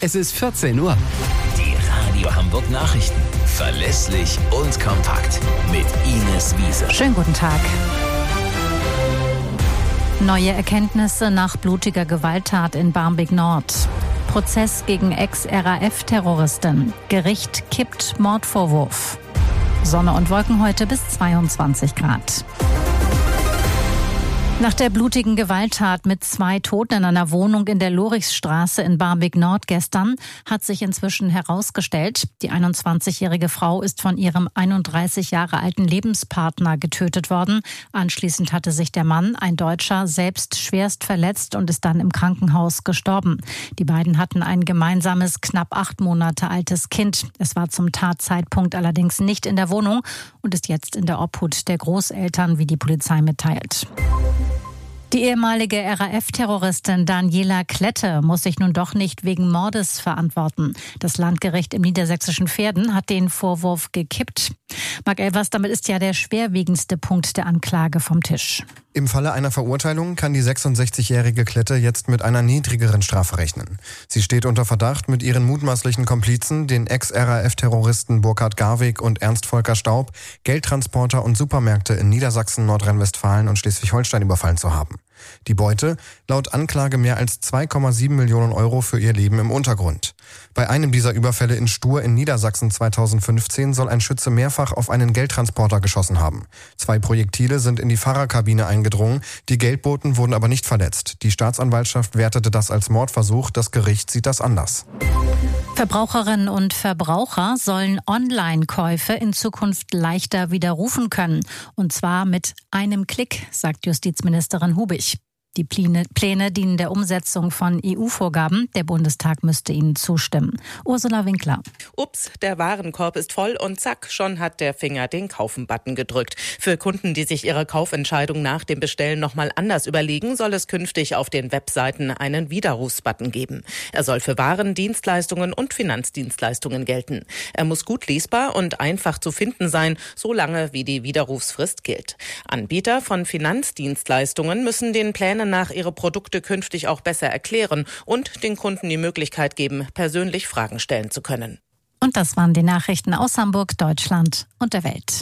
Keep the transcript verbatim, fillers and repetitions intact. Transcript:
Es ist vierzehn Uhr. Die Radio Hamburg Nachrichten. Verlässlich und kompakt. Mit Ines Wiese. Schönen guten Tag. Neue Erkenntnisse nach blutiger Gewalttat in Barmbek Nord. Prozess gegen Ex-R A F-Terroristin. Gericht kippt Mordvorwurf. Sonne und Wolken heute bis zweiundzwanzig Grad. Nach der blutigen Gewalttat mit zwei Toten in einer Wohnung in der Lorichstraße in Barmbek Nord gestern hat sich inzwischen herausgestellt, die einundzwanzigjährige Frau ist von ihrem einunddreißig Jahre alten Lebenspartner getötet worden. Anschließend hatte sich der Mann, ein Deutscher, selbst schwerst verletzt und ist dann im Krankenhaus gestorben. Die beiden hatten ein gemeinsames, knapp acht Monate altes Kind. Es war zum Tatzeitpunkt allerdings nicht in der Wohnung und ist jetzt in der Obhut der Großeltern, wie die Polizei mitteilt. Die ehemalige R A F-Terroristin Daniela Klette muss sich nun doch nicht wegen Mordes verantworten. Das Landgericht im niedersächsischen Verden hat den Vorwurf gekippt. Marc Elvers, damit ist ja der schwerwiegendste Punkt der Anklage vom Tisch. Im Falle einer Verurteilung kann die sechsundsechzigjährige Klette jetzt mit einer niedrigeren Strafe rechnen. Sie steht unter Verdacht, mit ihren mutmaßlichen Komplizen, den Ex-R A F-Terroristen Burkhard Garwig und Ernst Volker Staub, Geldtransporter und Supermärkte in Niedersachsen, Nordrhein-Westfalen und Schleswig-Holstein überfallen zu haben. Die Beute, laut Anklage mehr als zwei Komma sieben Millionen Euro für ihr Leben im Untergrund. Bei einem dieser Überfälle in Stur in Niedersachsen zweitausendfünfzehn soll ein Schütze mehrfach auf einen Geldtransporter geschossen haben. Zwei Projektile sind in die Fahrerkabine eingedrungen, die Geldboten wurden aber nicht verletzt. Die Staatsanwaltschaft wertete das als Mordversuch, das Gericht sieht das anders. Verbraucherinnen und Verbraucher sollen Online-Käufe in Zukunft leichter widerrufen können. Und zwar mit einem Klick, sagt Justizministerin Hubig. Die Pläne, Pläne dienen der Umsetzung von E U-Vorgaben. Der Bundestag müsste ihnen zustimmen. Ursula Winkler. Ups, der Warenkorb ist voll und zack, schon hat der Finger den Kaufen-Button gedrückt. Für Kunden, die sich ihre Kaufentscheidung nach dem Bestellen nochmal anders überlegen, soll es künftig auf den Webseiten einen Widerrufsbutton geben. Er soll für Waren, Dienstleistungen und Finanzdienstleistungen gelten. Er muss gut lesbar und einfach zu finden sein, solange wie die Widerrufsfrist gilt. Anbieter von Finanzdienstleistungen müssen den Plänen nach ihre Produkte künftig auch besser erklären und den Kunden die Möglichkeit geben, persönlich Fragen stellen zu können. Und das waren die Nachrichten aus Hamburg, Deutschland und der Welt.